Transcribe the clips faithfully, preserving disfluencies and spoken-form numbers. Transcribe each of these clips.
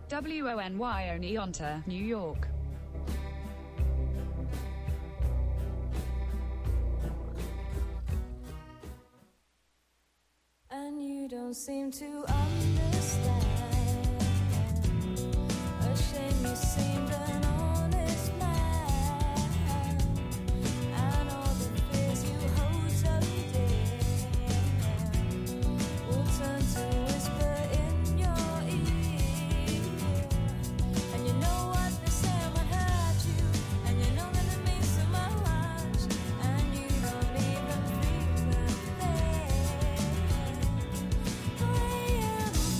W O N Y Oneonta, New York. And you don't seem to understand. A shame you seemed an honest man, and all the fears you hold so dear will turn to whisper in your ear. And you know what they say might hurt you, and you know that it means so much, and you don't even feel a thing. I am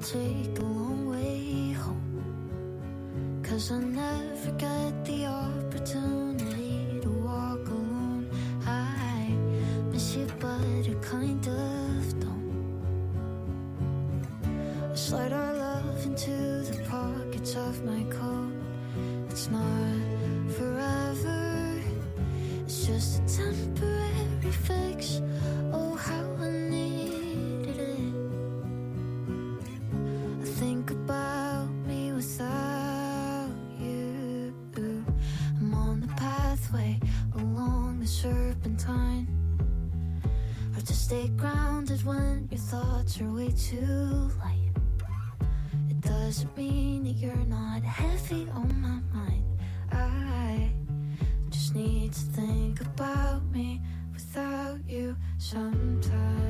take a long way home, 'cause I never get the opportunity to walk alone. I miss you, but I kind of don't. I slide our love into the pockets of my coat. It's not forever, it's just a temporary fix. Oh, how I needed it. I think about me without you. I'm on the pathway along the serpentine. Hard to stay grounded when your thoughts are way too light. It doesn't mean that you're not heavy on my mind. I just need to think about me without you sometimes.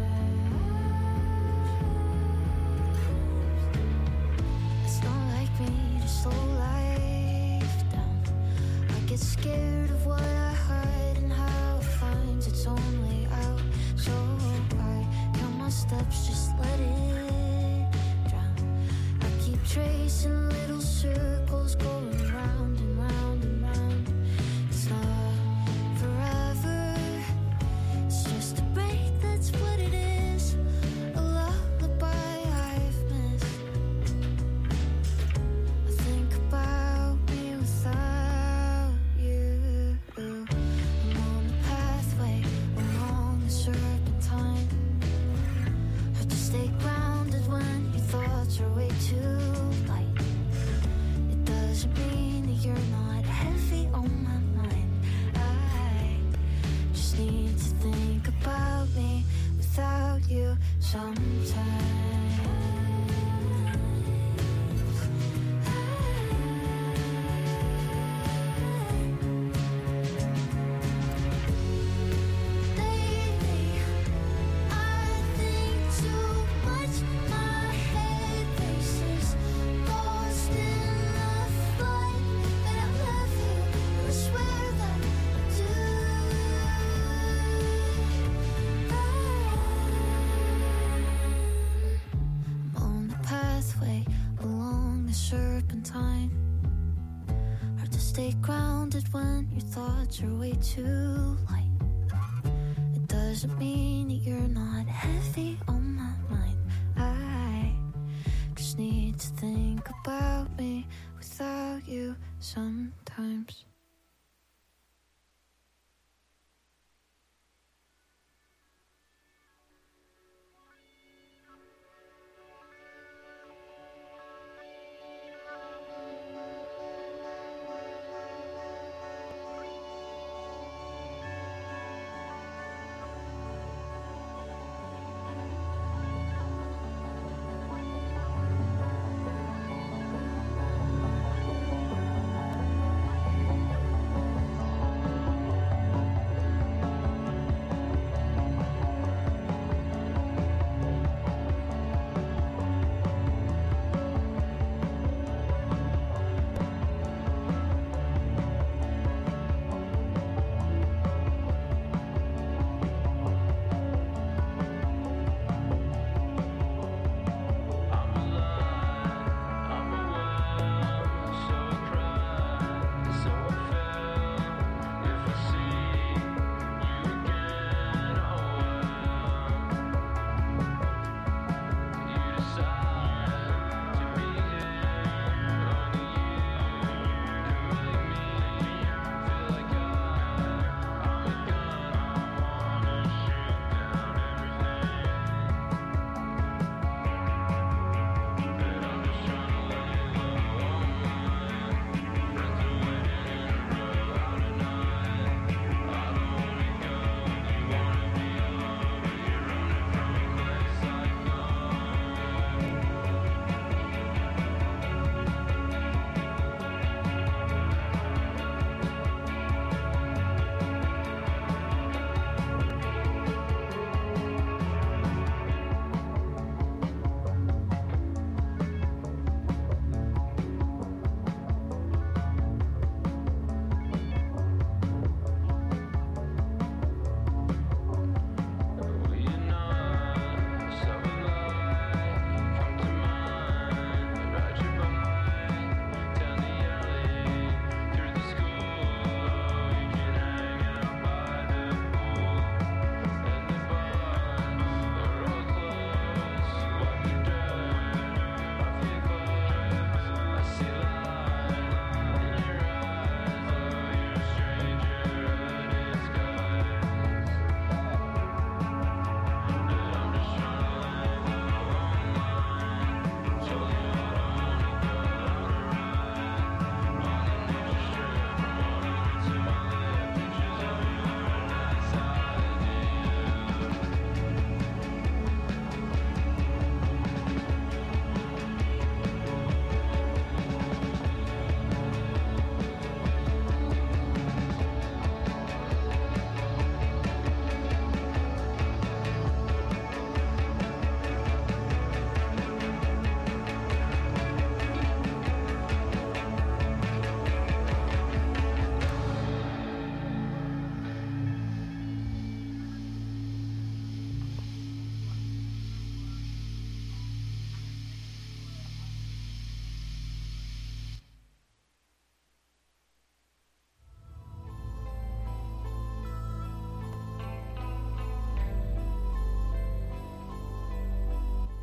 It's not like me to slow life down. I get scared of what I hide and how it finds its own way out. So I count my steps, just let it drown. I keep tracing little circles going round and round and round. It's not forever, it's just a break, that's what it is. A lullaby I've missed. I think about me without you. I'm on the pathway along the serpentine. Hard to stay grounded when your thoughts are way too light. It doesn't mean that you're not heavy on my mind. I just need to think about me without you sometimes. Lately, I think too much. My head races, lost in the flight. But I love you, and I swear that I do. I'm on the pathway along the serpentine. Hard to stay grounded when your thoughts are way too light. It doesn't mean that you're not heavy on my mind. I just need to think about me without you sometimes.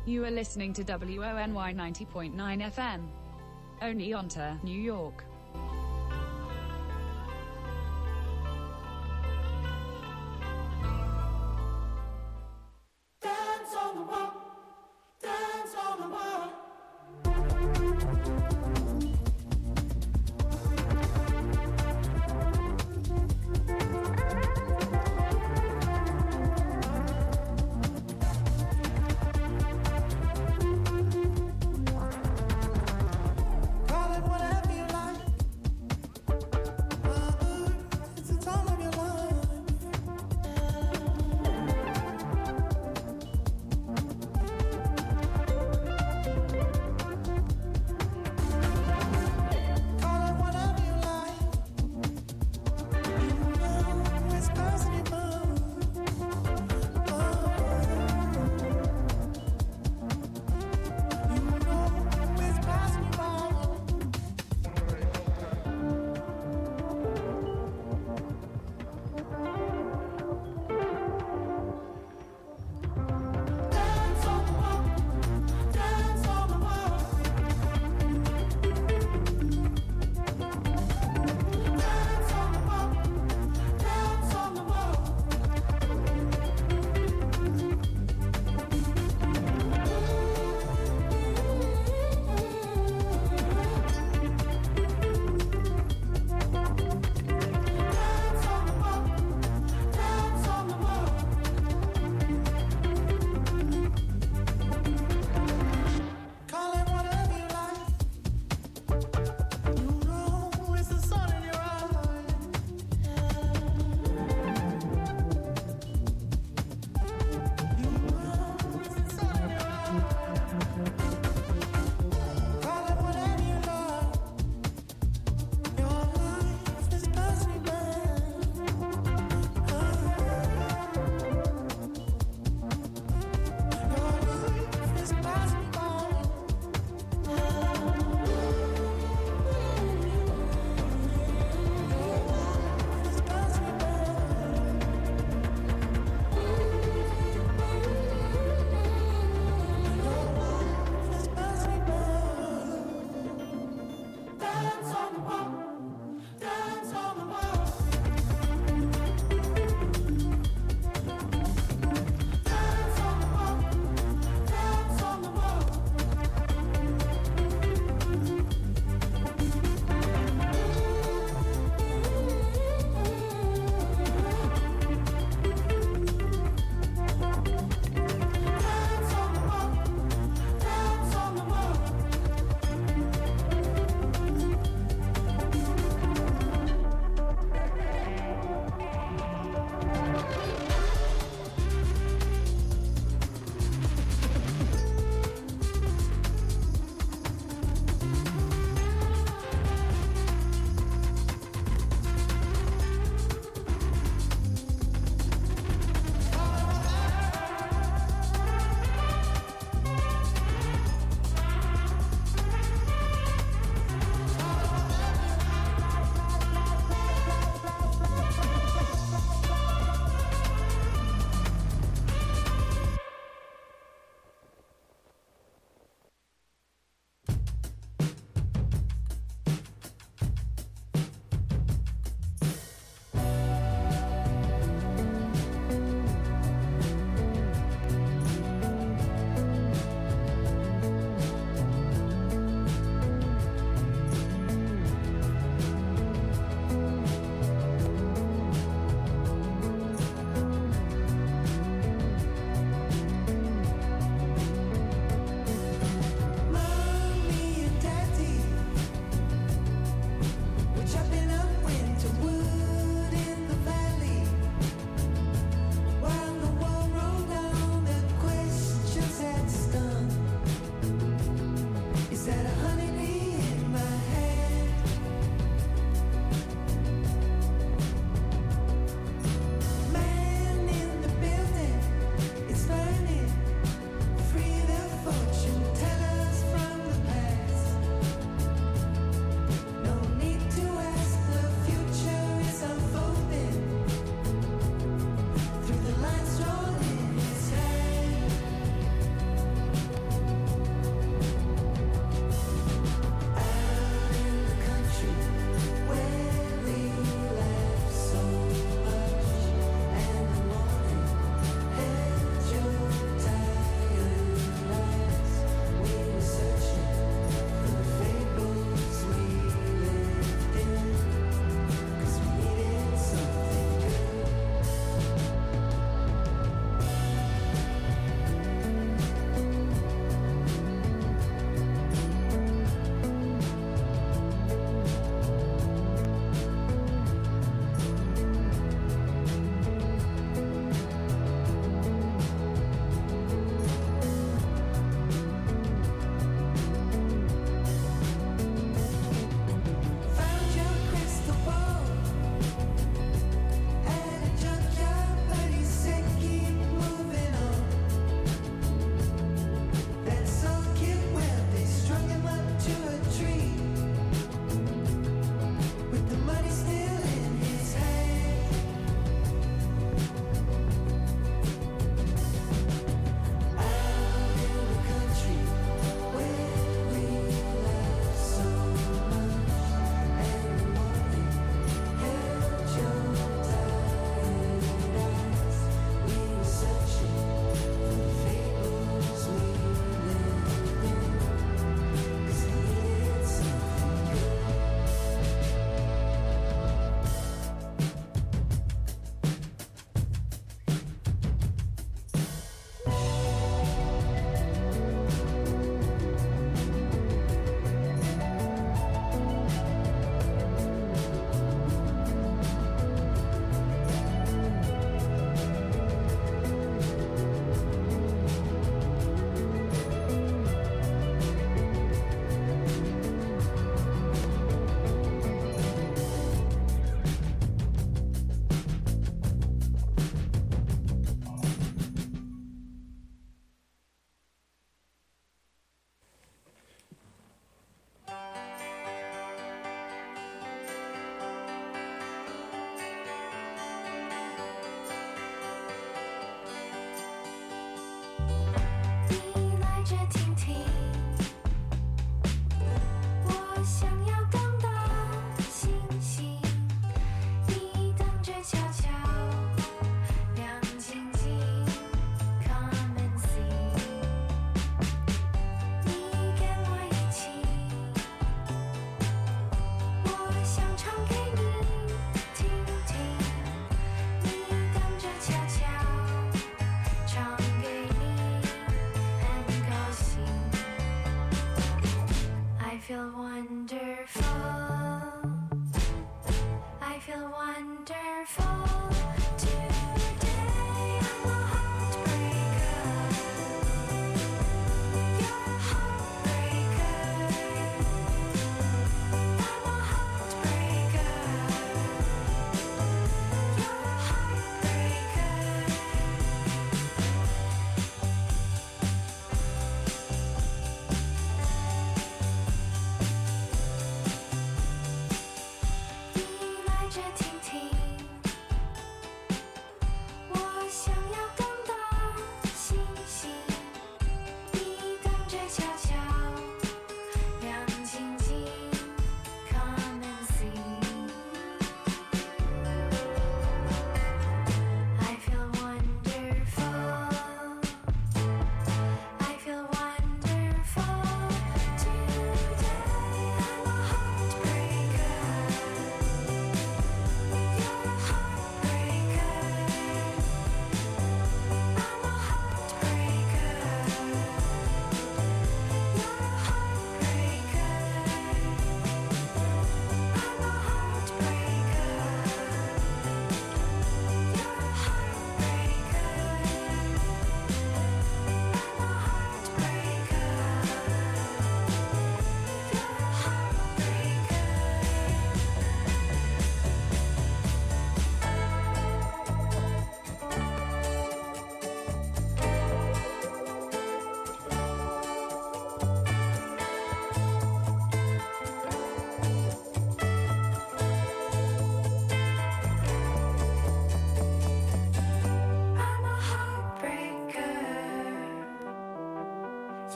You are listening to W O N Y ninety point nine F M. Oneonta, New York. Dance on the wall, dance on the wall. Call it whatever you like.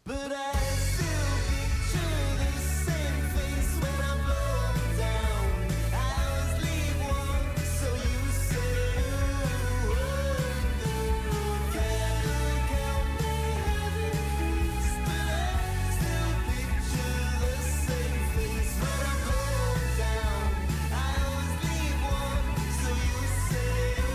But I still picture the same face when I'm blown down. I always leave one, so you say you would. Can look out my heavens, but I still picture the same face when I'm blown down. I always leave one, so you say you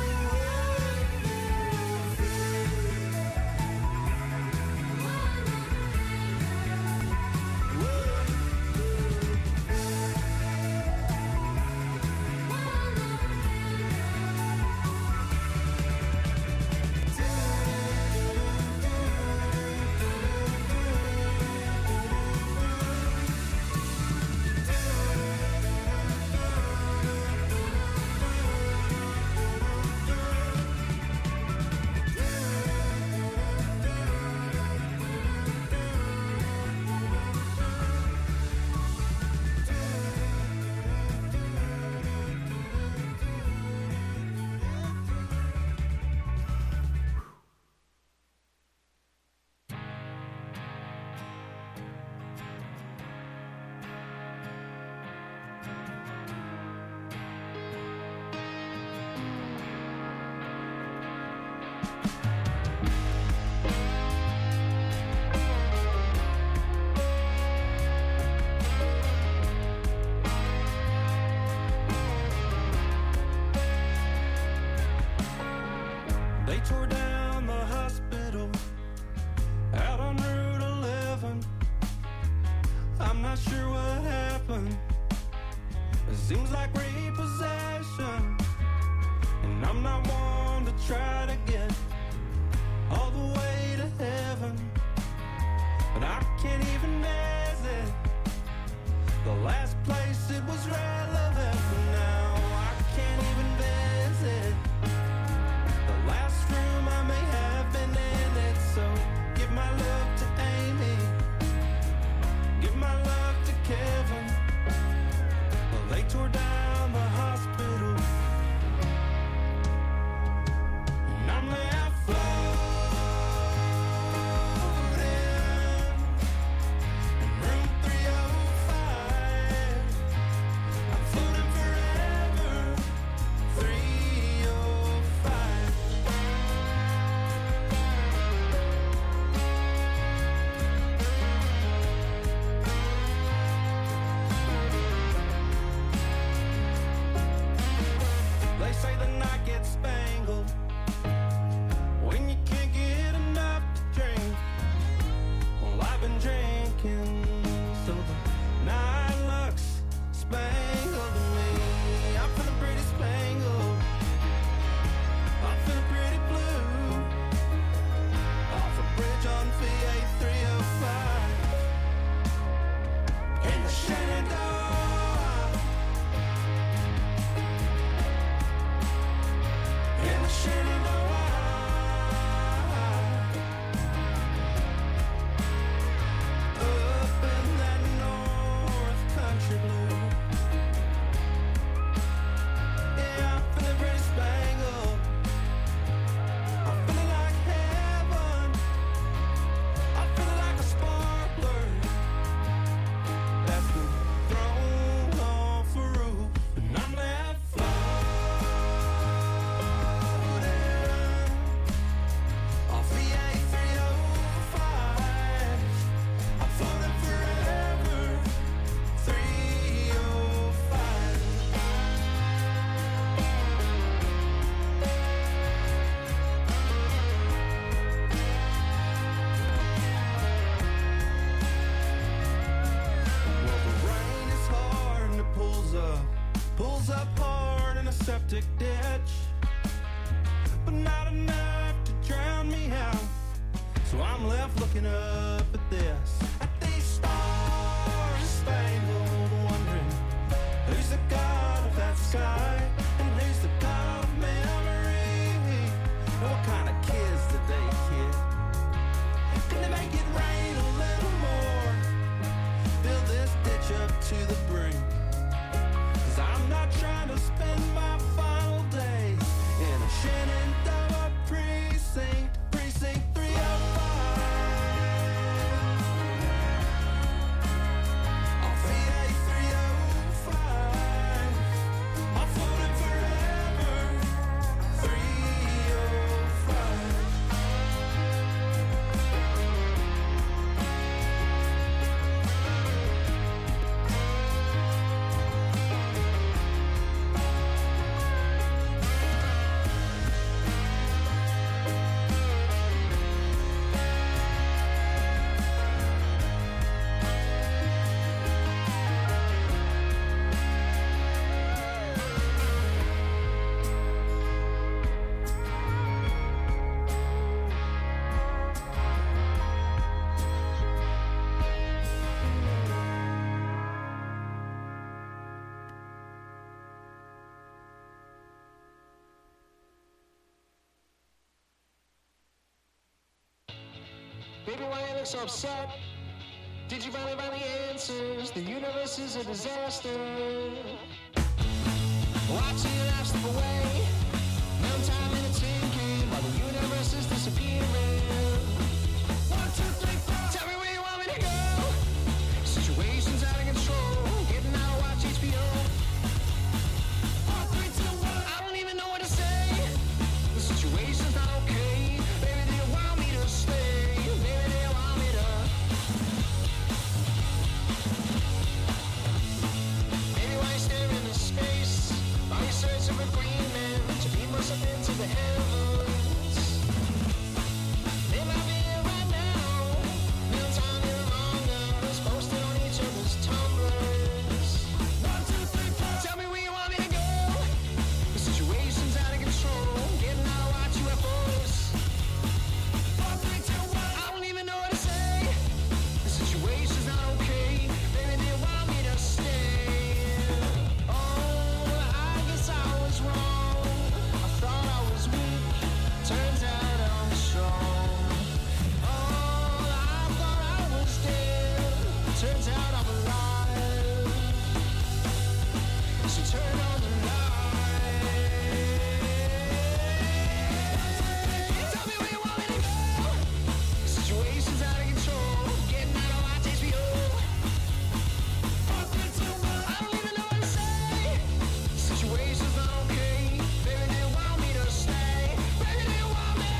They tore down the hospital out on Route eleven. I'm not sure what happened. It seems like repossession, and I'm not one to try to get all the way to heaven, but I can't even visit the last place it was relevant. Now I can't even visit the last room I may have been in it. So give my love to Amy, give my love to Kevin. Well, they tore down the hospital, and I'm left floating in room three oh five. I'm floating forever, three oh five. They say the night gets spangled when you can't get enough to drink. Well, I've been drinking, so the night looks spangled to me. I'm feeling pretty spangled, I'm feeling pretty blue. Off a bridge on V A three oh five in the Shenandoah, in the Shenandoah, up in that North Country blue. Yeah, I'm feeling pretty spangled, I'm feeling like heaven, I'm feeling like a sparkler. That's the throne off a roof, and I'm left floating off V A three oh five. I'm floating forever, three oh five. Well, the rain is hard and it pulls up, pulls up hard in a septic ditch, but not enough to drown me out. So I'm left looking up at this, at these stars spangled, wondering who's the god of that sky, and who's the god of memory, and what kind of kids did they kid? Can they make it rain a little more? Fill this ditch up to the brink, 'cause I'm not trying to spend my final days in a Shenandoah precinct, precinct three oh five. look so upset? Did you finally find the answers? The universe is a disaster. Watching your life slip away. No time in a tin can while the universe is disappearing. One, two, three, four. Tell me where you want me to go. Situation's out of control. Getting out of watch H B O. Four, three, two, one. I don't even know what to say. The situation's not okay. Maybe they want me to stay. Maybe they want me to. Maybe while you're staring into space, while you're searching for green men to beam us up into the heavens. They might be here right now. No time here among us, posted on each other's tumblers. One, two, three, four. Tell me where you want me to go. The situation's out of control. Getting out of watch U F Os. Four, three, two, one. I don't even know what to say. The situation's not okay. Maybe they want me to stay. Oh, I guess I was wrong. I thought I was weak. Turns out I'm strong. Oh, I thought I was dead. Turns out I'm alive. So turn on the light. Tell me where you want me to go. The situation's out of control. Getting out of watch H B O. Four, three, two, one. I don't even know what to say. The situation's not okay. Maybe they want me to stay. Maybe they want me.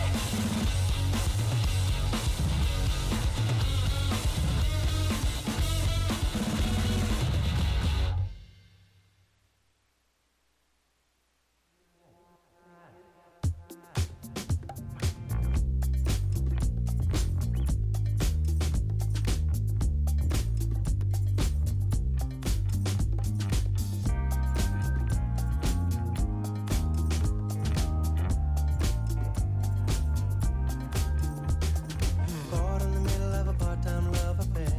Caught in the middle of a part-time love affair,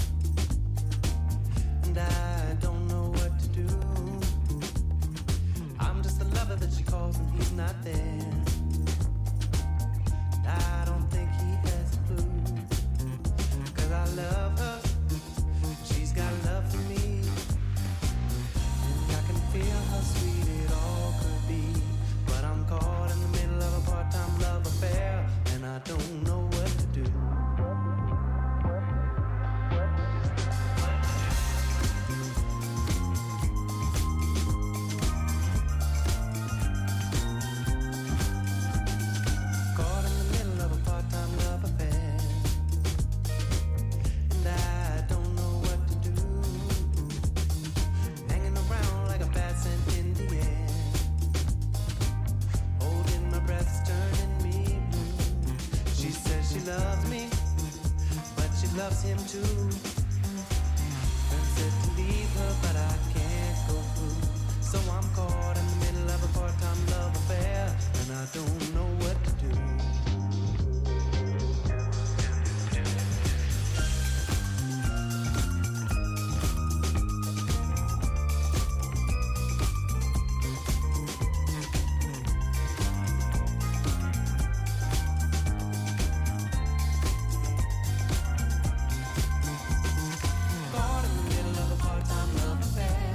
and I don't know what to do. I'm just a lover that she calls when he's not there. I don't think he has a clue, 'cause I love her, she's got love for me, and I can feel how sweet it all could be. But I'm caught in the middle of a part-time love affair, and I don't know what to do. Caught in the middle of a part-time love affair, and I don't know what to do. Hanging around like a bat sent in the air, holding my breath, turning me blue. She says she loves me, but she loves him too. And said to leave her, but I can't go through. So I'm caught in the middle of a part-time love affair, and I don't know what to do. Caught in the middle of a part-time love affair,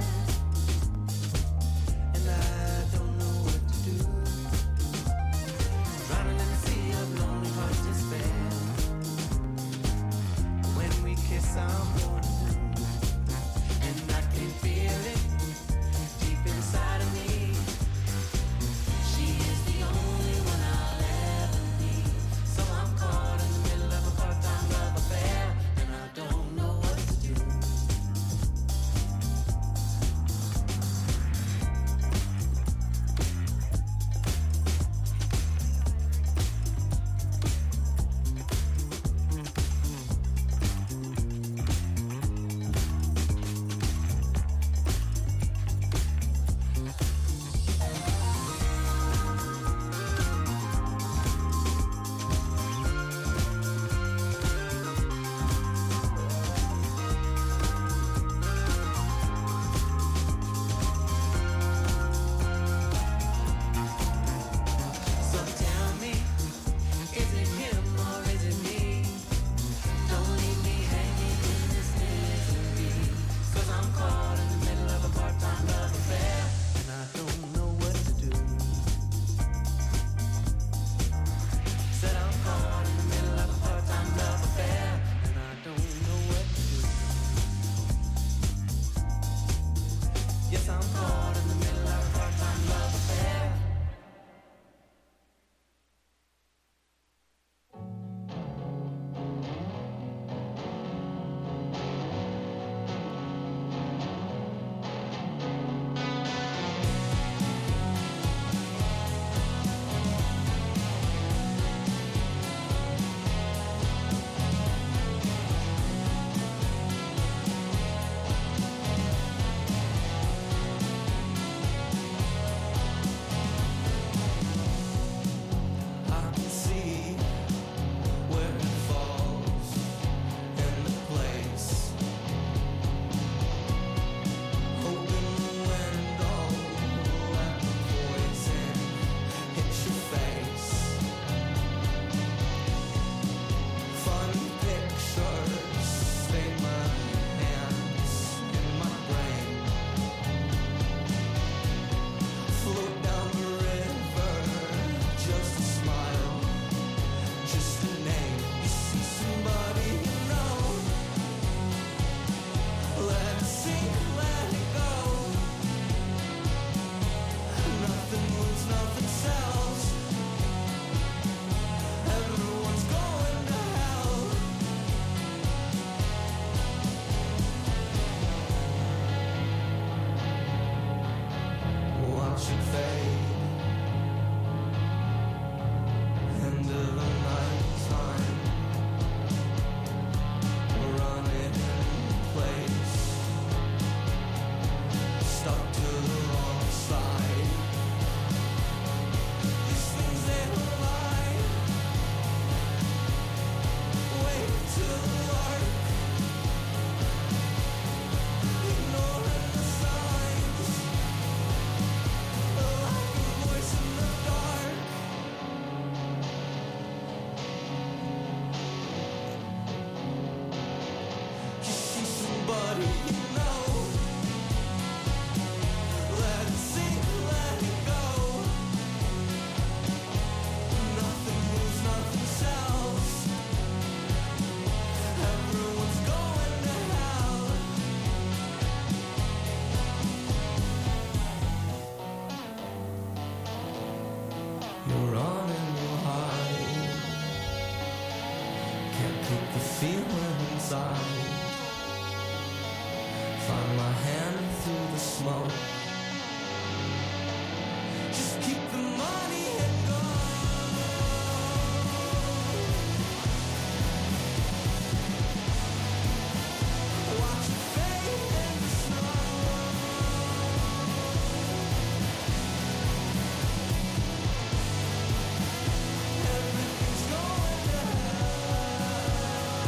You'll run and you'll hide. Can't put the feeling inside. Find my hand through the smoke. Just keep the money and go. Watch it fade in the snow. Everything's going to hell.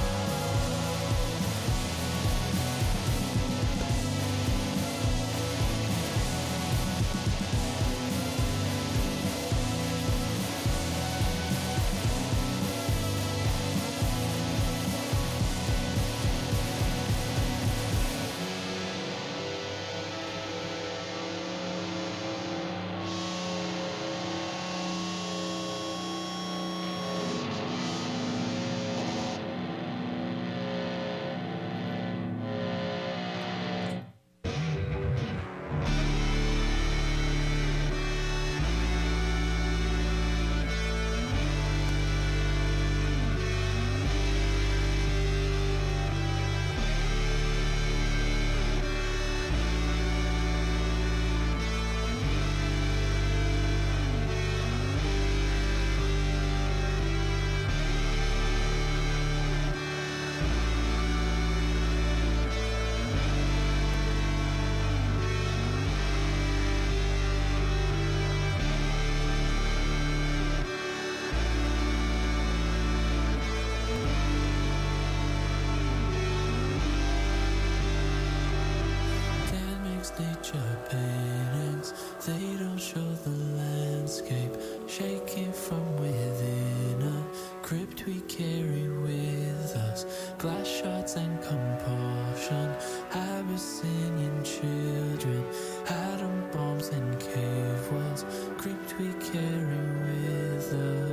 Dad makes nature paintings. They don't show the landscape. Shaking from within a crypt we carry with us. Glass shards and compulsion. Abyssinian children. Atom bombs and cave walls. Crypt we carry with us.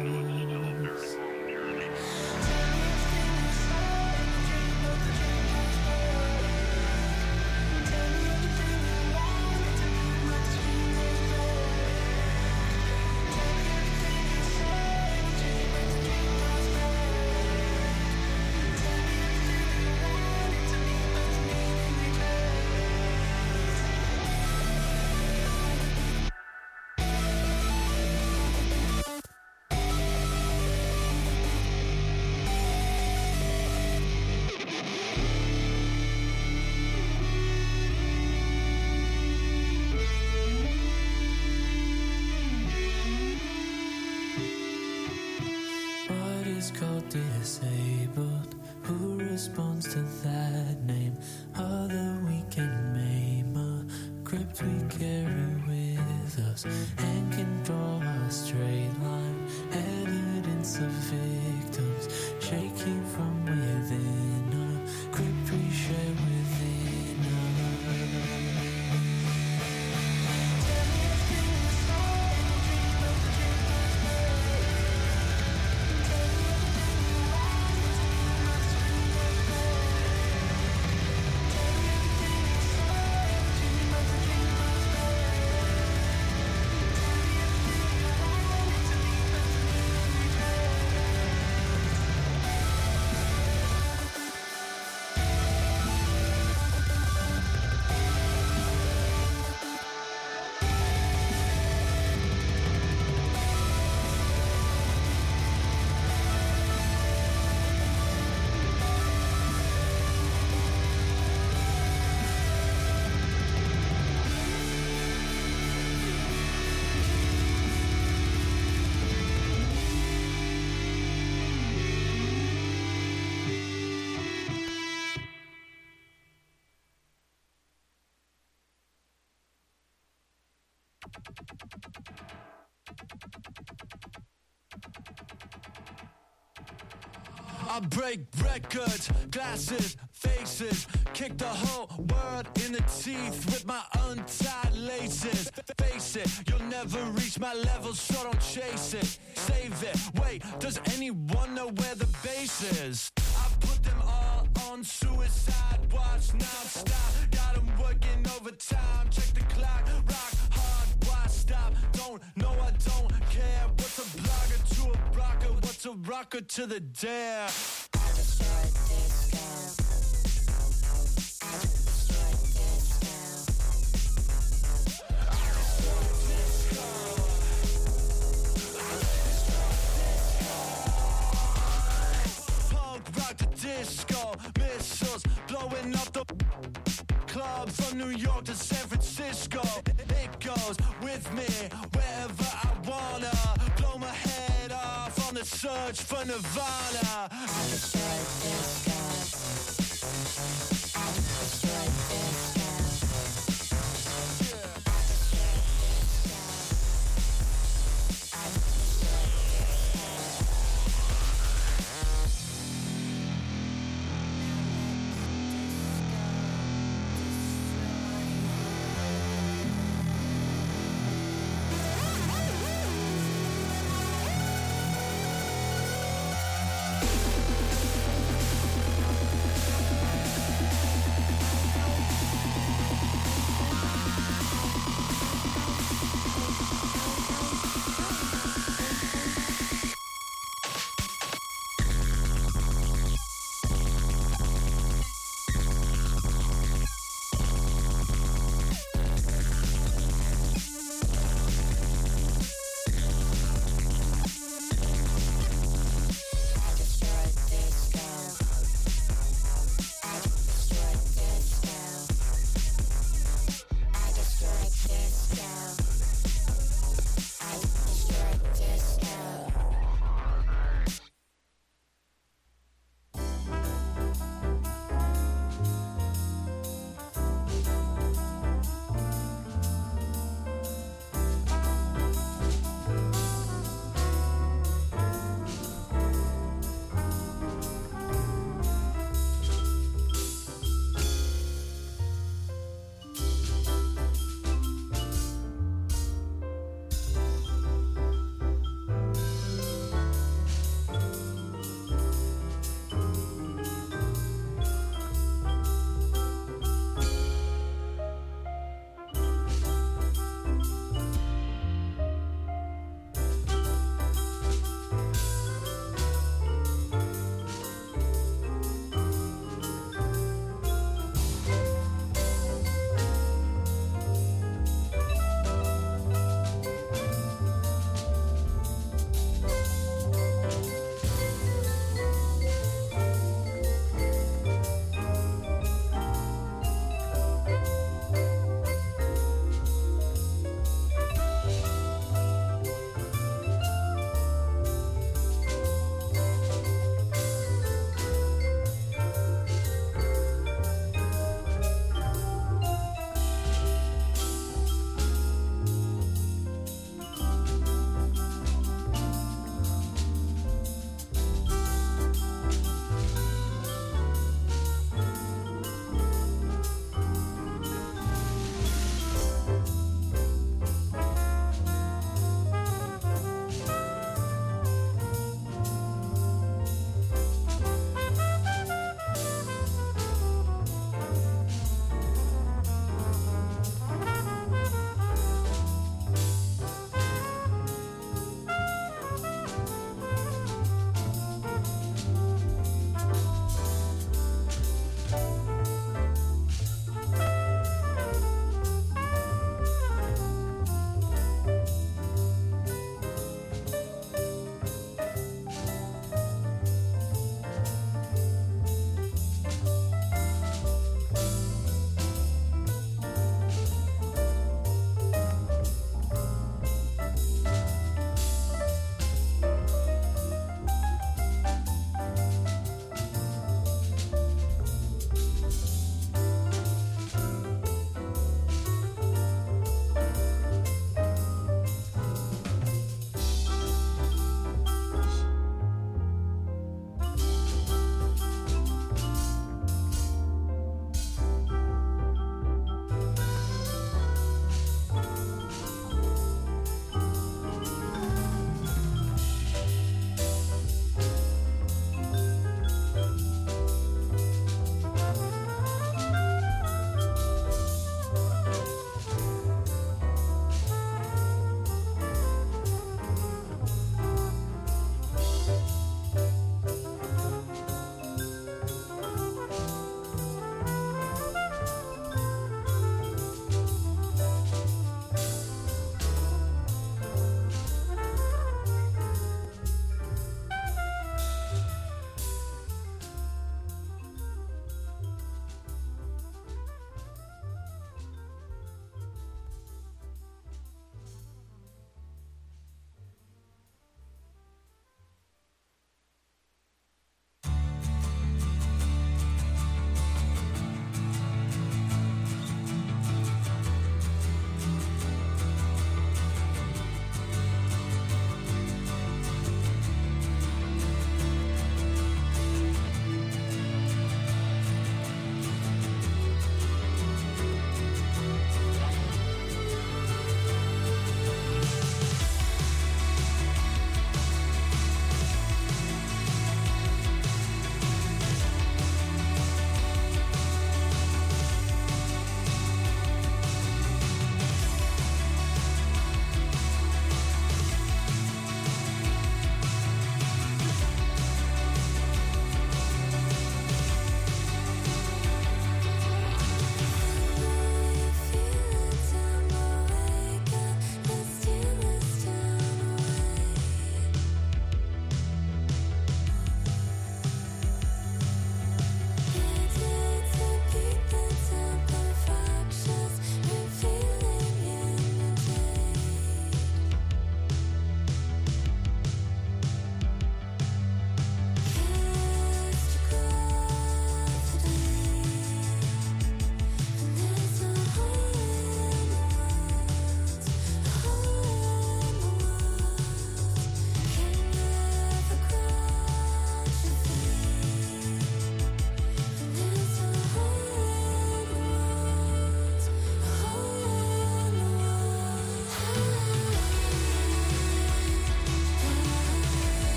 What is called disabled? Who responds to that name? Other we can maim a crypt we carry with us and can draw a straight line. Evidence of victims shaking from within a crypt we share within us. I break records, glasses, faces, kick the whole world in the teeth with my untied laces. Face it, you'll never reach my level, so don't chase it. Save it, wait, does anyone know where the base is? I put them all on suicide watch, non-stop. Got them working overtime, check the clock, rock hard, why stop? Don't know, I don't care a rocker to the dare. Disco missiles blowing up the club from New York to San Francisco. It goes with me wherever I wanna. Blow my head off on the search for Nirvana. I destroy disco. I destroy disco.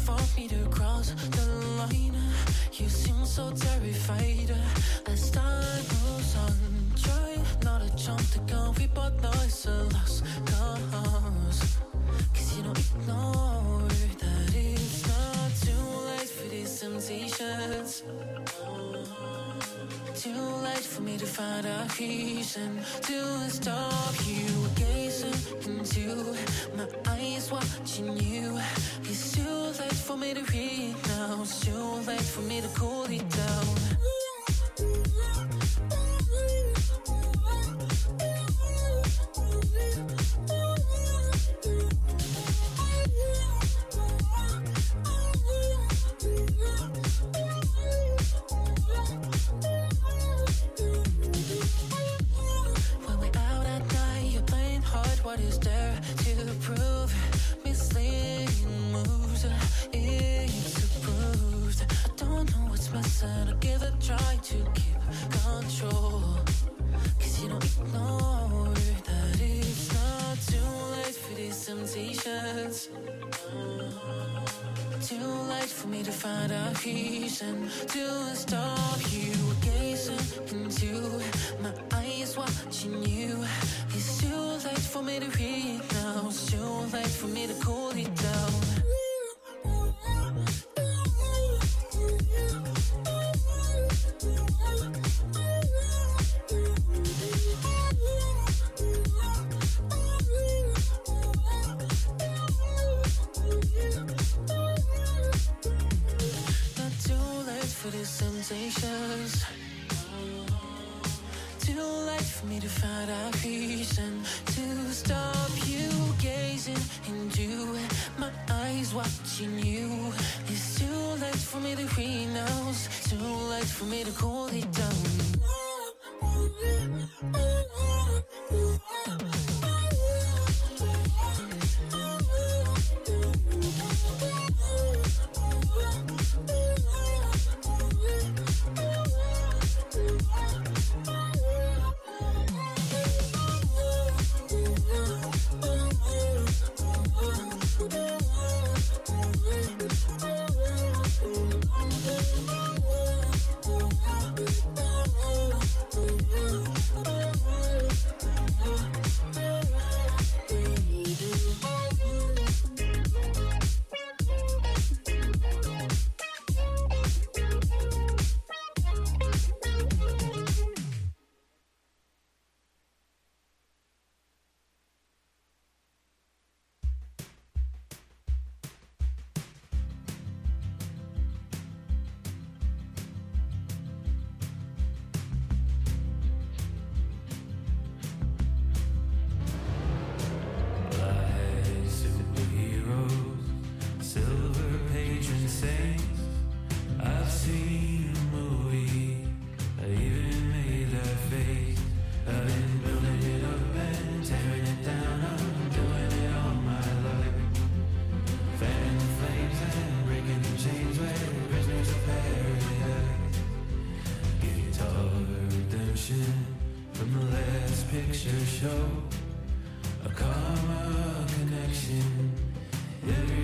for me to cross the line. You seem so terrified as time moves on. Try not to jump the gun, we both know it's a lost cause. Cause you don't ignore that it's not too late for these temptations. Too late for me to find a reason to stop you. Gazing into my eyes, watching you. It's too late for me to read now. It's too late for me to cool it down. When we're out at night, you're playing hard. What is there to prove? Misleading moves, it's approved. I don't know what's missing. I'll give it a try to keep control. Cause you don't ignore that it's not too late for these temptations. Too late for me to find a reason to stop you. Gazing into my eyes, watching you. It's too late for me to read now. It's too late for me to cool it down. Not too late for these temptations. Too late for me to find a reason to stop you. Gazing into my eyes, watching you. It's too late for me to renounce. Too late for me to cool it down.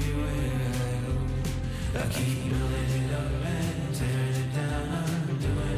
I keep building it up and tearing it down. I'm doing